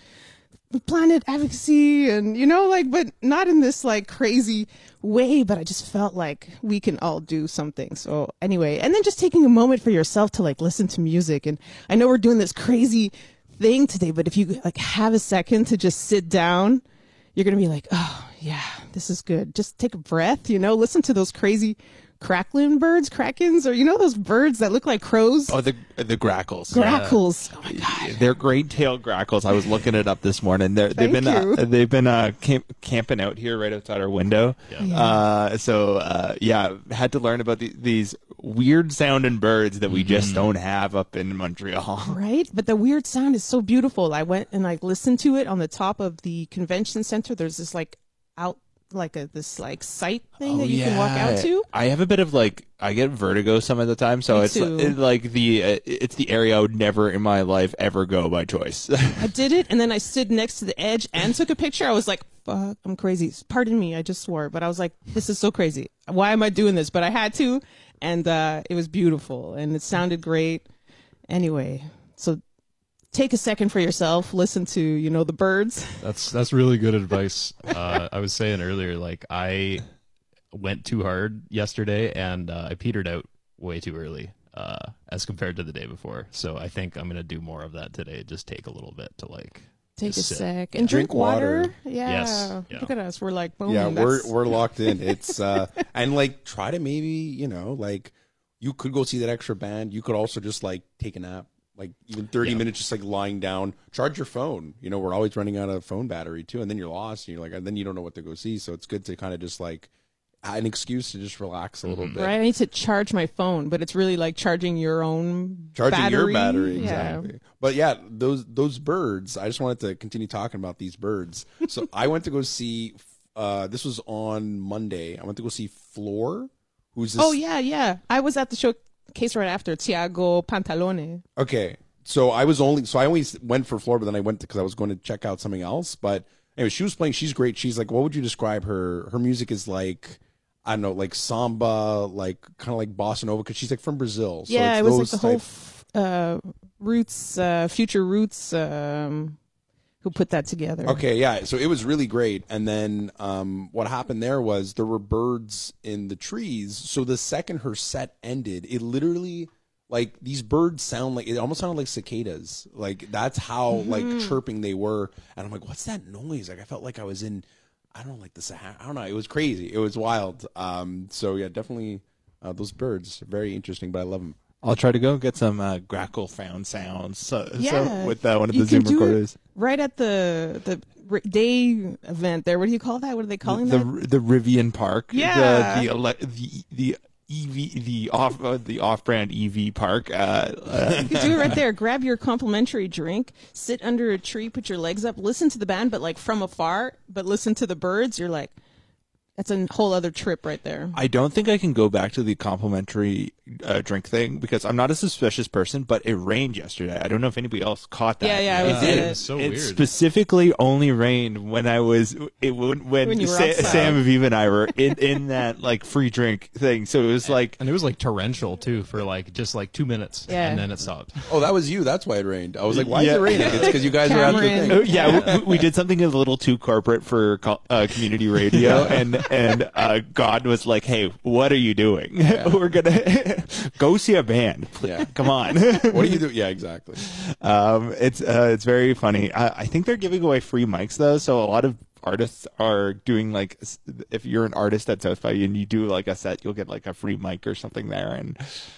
planet advocacy, and you know, like, but not in this like crazy way, but I just felt like we can all do something. So anyway, and then just taking a moment for yourself to like listen to music. And I know we're doing this crazy thing today, but if you like have a second to just sit down, you're going to be like, oh yeah, this is good. Just take a breath, you know, listen to those crazy crackling birds, krakens, or you know those birds that look like crows? Oh, the the grackles. Grackles. Oh my god. They're great-tailed grackles. I was looking it up this morning. They're, they've Thank been you. uh, they've been uh, camp, camping out here right outside our window. Yeah. Uh, so uh, yeah, had to learn about the, these weird-sounding birds that we just don't have up in Montreal. Right? But the weird sound is so beautiful. I went and like listened to it on the top of the convention center. There's this like out like a this like site thing that you can walk out to. I have a bit of like I get vertigo some of the time, so Me it's too. it, like the uh, it's the area I would never in my life ever go by choice. I did it, and then I stood next to the edge and took a picture. I was like, fuck, I'm crazy. Pardon me, I just swore, but I was like, this is so crazy. Why am I doing this? But I had to, and uh, it was beautiful, and it sounded great. Anyway, so take a second for yourself. Listen to, you know, the birds. That's that's really good advice. Uh, I was saying earlier, like I went too hard yesterday and uh, I petered out way too early uh, as compared to the day before. So I think I'm gonna do more of that today. Just take a little bit to like Take a just sit. sec and Drink drink, water. water. Yeah. Yes, yeah. Look at us. We're like, boom. Yeah, we're that's- we're locked in. It's uh and like try to maybe, you know, like you could go see that extra band. You could also just like take a nap. Like even thirty Yeah. minutes just like lying down, charge your phone. You know, we're always running out of phone battery too, and then you're lost and you're like and then you don't know what to go see. So it's good to kind of just like an excuse to just relax a little bit. Right, I need to charge my phone, but it's really like charging your own Charging battery. your battery, Yeah. exactly. But yeah, those those birds. I just wanted to continue talking about these birds. So I went to go see. Uh, this was on Monday. I went to go see Floor, who's this. Oh yeah, yeah. I was at the showcase right after Tiago Pantalone. Okay, so I was only so I only went for Floor, but then I went because I was going to check out something else. But anyway, she was playing. She's great. She's like, what would you describe her? Her music is like, I don't know, like samba, like kind of like bossa nova, because she's like from Brazil. So Yeah, it's it was like those the whole type- f- uh, roots, uh, future roots. Um, who put that together? Okay, yeah. So it was really great. And then um, what happened there was there were birds in the trees. So the second her set ended, it literally, like, these birds sound like, it almost sounded like cicadas. Like, that's how, like, chirping they were. And I'm like, what's that noise? Like, I felt like I was in, I don't know, like the Sahara. I don't know. It was crazy. It was wild. Um, so, yeah, definitely uh, those birds, very interesting, but I love them. I'll try to go get some uh, grackle found sounds. So, Yeah, so with uh, one of you the Zoom can do it recorders. right at the the r- day event there. What do you call that? What are they calling the that? the Rivian Park. Yeah. The the ele- the, the E V the off uh, the off brand E V park. Uh, uh, You can do it right there. Grab your complimentary drink, sit under a tree, put your legs up, listen to the band, but like from afar, but listen to the birds. You're like, that's a whole other trip right there. I don't think I can go back to the complimentary uh, drink thing because I'm not a suspicious person, but it rained yesterday. I don't know if anybody else caught that. Yeah, yeah, I was it at did. it. It's so It weird. specifically only rained when I was it when when, When you were Sa- outside. Sam, Aviv, and I were in, in that like free drink thing. So it was like And it was like torrential too for like just like two minutes, Yeah. and then it stopped. Oh, that was you. That's why it rained. I was like, why Yeah. is it raining? It's because you guys are at your Cameron. thing. Oh, yeah, we, we did something a little too corporate for co- uh, community radio, and and uh, God was like, "Hey, what are you doing? We're gonna go see a band. Please, Yeah. Come on." What do you do? Yeah, exactly. um, it's uh, it's very funny. I, I think they're giving away free mics though, so a lot of artists are doing like s- if you're an artist at South by and you do like a set, you'll get like a free mic or something there, and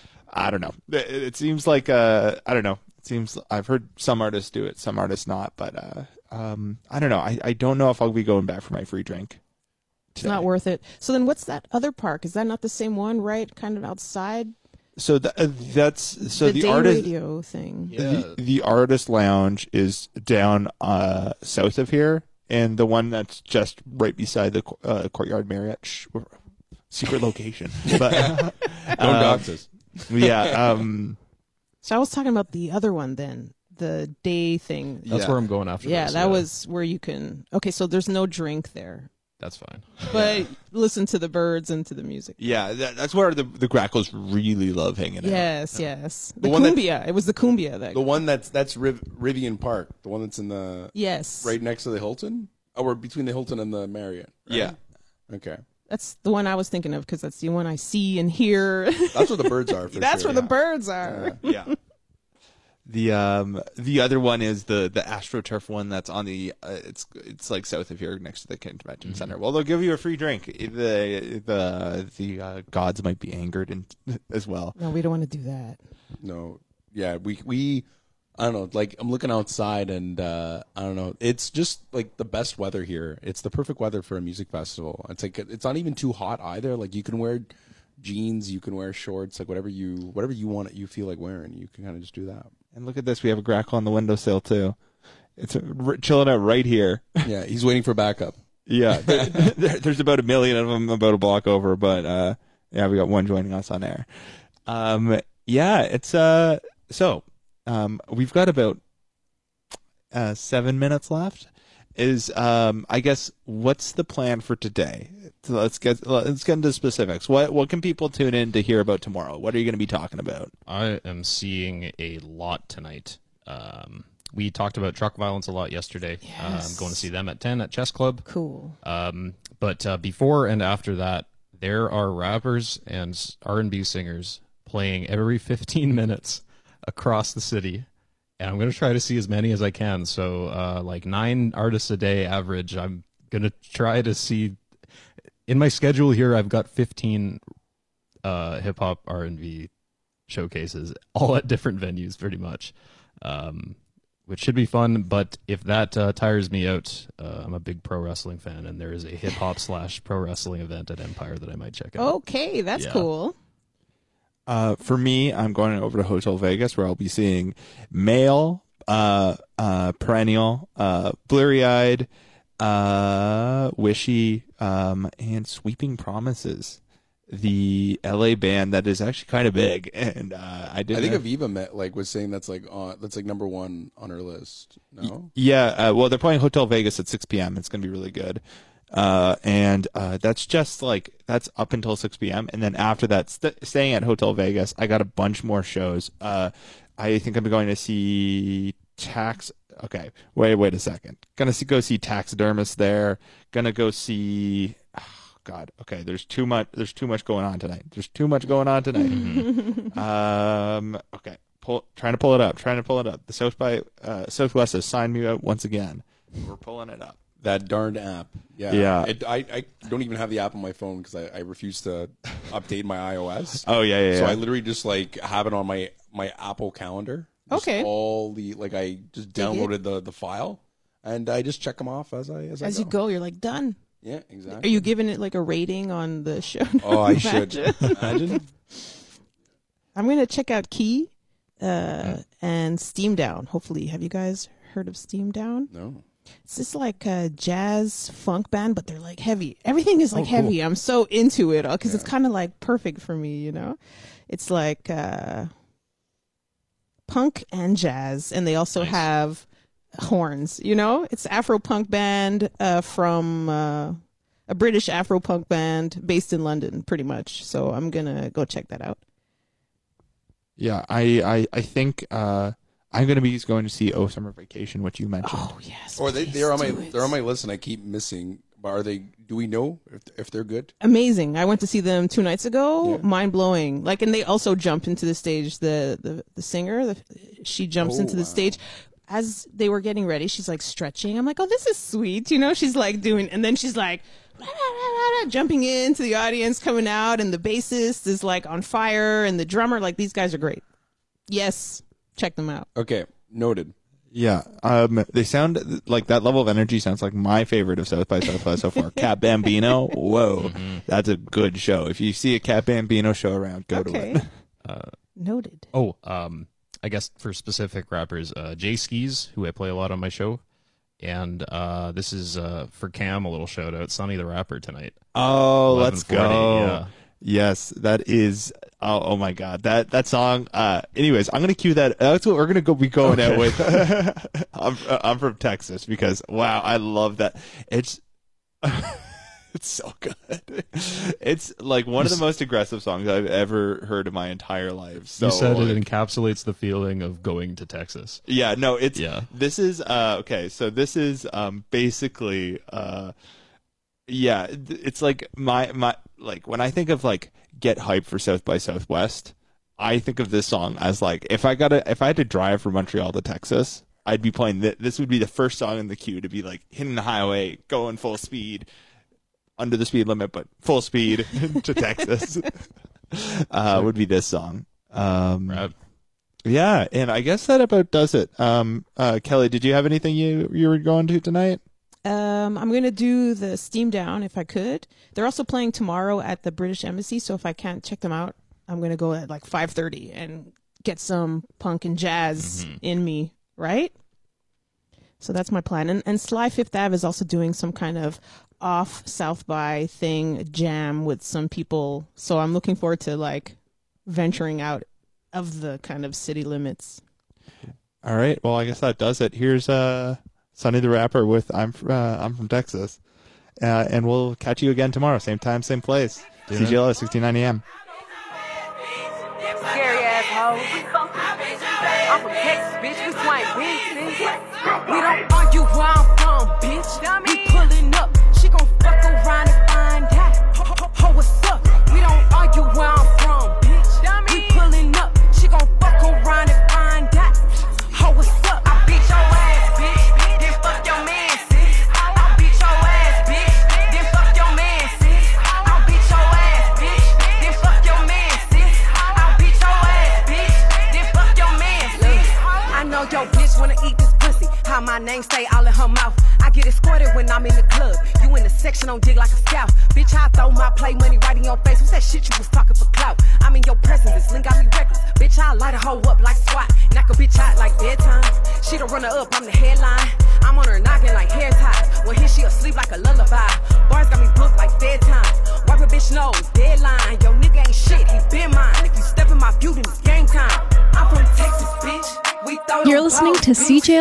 I don't know. It, it seems like uh, I don't know. It seems I've heard some artists do it, some artists not, but uh, um, I don't know. I, I don't know if I'll be going back for my free drink. It's not worth it. So then what's that other park? Is that not the same one, right? Kind of outside? So th- uh, that's so the, the, day artist radio thing. the, the artist lounge is down uh, south of here, and the one that's just right beside the uh, Courtyard Marriott. Shh, we're- secret location, but Don't um, dox us. yeah. Um, So I was talking about the other one then, the day thing. That's Yeah. where I'm going after Yeah, this. that was where you can. Okay, so there's no drink there, That's fine. but listen to the birds and to the music. yeah, that, that's where the the Grackles really love hanging out. Yes, yes. The, one that- cumbia. It was the cumbia that. The one that's that's Riv- Rivian Park, the one that's in the yes, right next to the Hilton, oh, or between the Hilton and the Marriott. Right? Yeah. Okay, that's the one I was thinking of because that's the one I see and hear. that's where the birds are. For that's sure. where the birds are. yeah. The um the other one is the the AstroTurf one that's on the uh, it's it's like south of here next to the convention center. Well, they'll give you a free drink. The the the uh, gods might be angered and as well. No, we don't want to do that. No, yeah, we we I don't know. Like I'm looking outside and uh, I don't know. It's just like the best weather here. It's the perfect weather for a music festival. It's like it's not even too hot either. Like you can wear jeans, you can wear shorts, like whatever you whatever you want, you feel like wearing. You can kind of just do that. And look at this, we have a Grackle on the windowsill too. It's uh, r- chilling out right here. Yeah, he's waiting for backup. Yeah, there, there- there's about a million of them about a block over, but uh, yeah, we got one joining us on air. Um, yeah, it's uh, so um, we've got about uh, seven minutes left. Is um, I guess what's the plan for today? So let's get let's get into specifics. What what can people tune in to hear about tomorrow? What are you going to be talking about? I am seeing a lot tonight. Um, we talked about truck violence a lot yesterday. Yes. Um, going to see them at ten at Chess Club. Cool. Um, but uh, before and after that, there are rappers and R and B singers playing every fifteen minutes across the city. And I'm going to try to see as many as I can. So uh, like nine artists a day average. I'm going to try to see. In my schedule here, I've got fifteen uh, hip-hop R and B showcases, all at different venues pretty much, um, which should be fun. But if that uh, tires me out, uh, I'm a big pro wrestling fan, and there is a hip-hop slash pro wrestling event at Empire that I might check out. Okay, that's Yeah. cool. Uh, for me, I'm going over to Hotel Vegas where I'll be seeing Male, uh, uh, Perennial, uh, Blurry Eyed, uh, Wishy, um, and Sweeping Promises, the L A band that is actually kind of big. And uh, I did. I think Aviva met like was saying that's like on that's like number one on her list. No, Yeah, uh, well, they're playing Hotel Vegas at six p.m. It's going to be really good. Uh, and uh, that's just like, that's up until six p.m. And then after that, st- staying at Hotel Vegas, I got a bunch more shows. Uh, I think I'm going to see Tax. Okay, wait, wait a second. Gonna see, go see Taxidermist there. Gonna go see. Oh, God, okay. There's too much. There's too much going on tonight. There's too much going on tonight. um. Okay. Pull. Trying to pull it up. Trying to pull it up. The South by uh, Southwest has signed me out once again. We're pulling it up. that darned app. Yeah, Yeah. It, I I don't even have the app on my phone because I, I refuse to update my iOS. Oh yeah, yeah. So yeah. I literally just like have it on my my Apple Calendar. Just Okay. All the like I just Dig it. downloaded the the file and I just check them off as I as, As I you go, you're like done. Yeah, Are exactly. you giving it like a rating on the show? Oh, I should Imagine. imagine. I'm gonna check out Key uh, and Steam Down. Hopefully, have you guys heard of Steam Down? No. It's just like a jazz funk band, but they're like heavy. Everything is like Oh, cool. heavy. I'm so into it because it's kind of like perfect for me, you know. It's like uh, punk and jazz, and they also Nice. have horns. You know, it's Afro punk band uh, from uh, a British Afro punk band based in London, pretty much. So I'm gonna go check that out. Yeah, I, I, I think uh, I'm going to be going to see Oh Summer Vacation, which you mentioned. Oh yes, Or they please they're on my do it. they're on my list and I keep missing. But are they? Do we know if if they're good? Amazing. I went to see them two nights ago. Yeah. Mind blowing. Like, and they also jumped into the stage. The the, the singer, the, she jumps Oh, into the wow. stage. As they were getting ready, she's like stretching. I'm like, oh, this is sweet. You know, she's like doing, and then she's like "Rah, rah, rah, rah," jumping into the audience, coming out, and the bassist is like on fire, and the drummer, like, these guys are great. Yes, check them out. Okay, noted. Yeah, um, they sound like that level of energy sounds like my favorite of South by Southwest so far. Cat Bambino, whoa, mm-hmm. That's a good show. If you see a Cat Bambino show around, go okay. to it. Uh, Noted. Oh, um, I guess for specific rappers, uh, Jay Skis, who I play a lot on my show, and uh, this is uh, for Cam, a little shout out, Sonny the Rapper tonight. Oh, let's go. Yeah. Yes, that is. Oh, oh my God, that that song. Uh, anyways, I'm gonna cue that. That's what we're gonna go be going okay. out with. I'm I'm from Texas because wow, I love that. It's it's so good. It's like one of the most aggressive songs I've ever heard in my entire life. So you said like, it encapsulates the feeling of going to Texas. Yeah, no, it's yeah. This is uh okay. So this is um basically uh. Yeah, it's like my my like when I think of like get hype for South by Southwest, I think of this song as like if I gotta if I had to drive from Montreal to Texas, I'd be playing this. This would be the first song in the queue to be like hitting the highway, going full speed, under the speed limit, but full speed to Texas. uh, would be this song. Um, right. Yeah, and I guess that about does it. Um, uh, Kelly, did you have anything you you were going to tonight? Um, I'm going to do the Steam Down if I could. They're also playing tomorrow at the British Embassy, so if I can't check them out, I'm going to go at like five thirty and get some punk and jazz mm-hmm. in me, right? So that's my plan. And, and Sly Fifth Ave is also doing some kind of off South by thing, jam with some people. So I'm looking forward to like venturing out of the kind of city limits. All right. Well, I guess that does it. Here's uh Sonny the Rapper with I'm uh, I'm from Texas, uh, and we'll catch you again tomorrow, same time, same place. C J L S sixty-nine A M. Scary assholes. I'm from Texas, bitch. We swing big, bitch. We don't argue where I'm from, bitch. We pulling up. She gon' fuck around and find out. Ho, ho, ho, what's up? We don't argue where I'm from, bitch. We pulling up. She gon' fuck around and find out. Ho, what's up? I beat your ass, bitch. Then fuck your man, sis. I beat your ass, bitch. Then fuck your man, sis. I beat your ass, bitch. Then fuck your man, sis. I beat your ass, bitch. Then fuck your man, sis. I know your bitch wanna eat this pussy. How my name stay all in her mouth. I get escorted when I'm in the club. You in the section on dig like a scout. Bitch, I throw my play money right in your face. What's that shit you was talking for clout? I'm in your presence, this link got me reckless. Bitch, I light a hoe up like SWAT. Knock a bitch out like bedtime. She the runner up, I'm the headline. I'm on her knocking like hair ties. When here she asleep like a lullaby. Bars got me booked like bedtime. Wipe a bitch nose, deadline. Yo nigga ain't shit, he been mine. If you step in my view, then it's game time. I'm from Texas, bitch. We throw You're listening to C J